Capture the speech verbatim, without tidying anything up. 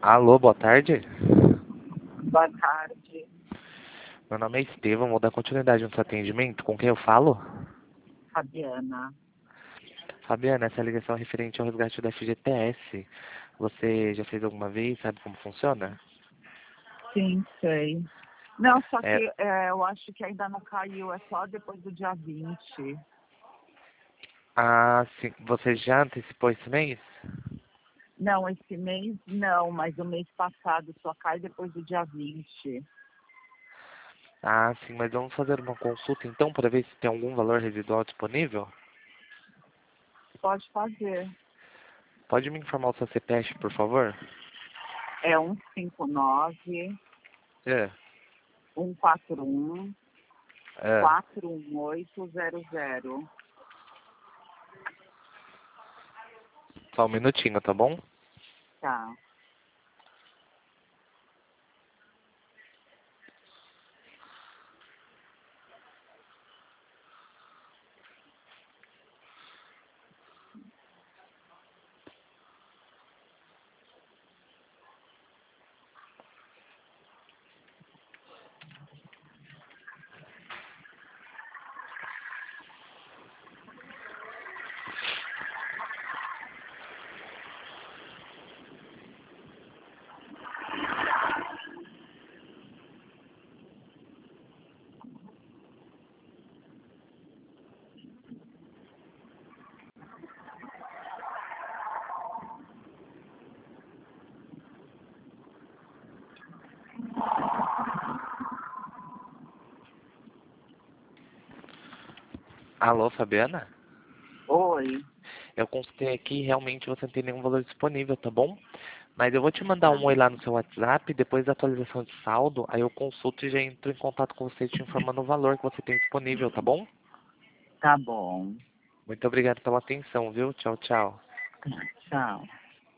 Alô, boa tarde. Boa tarde. Meu nome é Estevam, vou dar continuidade no seu atendimento. Com quem eu falo? Fabiana. Fabiana, essa ligação é referente ao resgate da F G T S. Você já fez alguma vez? Sabe como funciona? Sim, sei. Não, só É, que é, eu acho que ainda não caiu, é só depois do dia vinte. ah, sim. Você já antecipou esse mês? Não, esse mês não, mas o mês passado só cai depois do dia vinte. Ah, sim, mas vamos fazer uma consulta então para ver se tem algum valor residual disponível? Pode fazer. Pode me informar o seu C P F, por favor? É um cinco nove, É, um quatro um, é. quatro um oito zero zero. Só um minutinho, tá bom? Tá. Alô, Fabiana? Oi. Eu consultei aqui e realmente você não tem nenhum valor disponível, tá bom? Mas eu vou te mandar Tá. um oi lá no seu WhatsApp, depois da atualização de saldo, aí eu consulto e já entro em contato com você te informando o valor que você tem disponível, tá bom? Tá bom. Muito obrigado pela atenção, viu? Tchau, tchau. Tchau.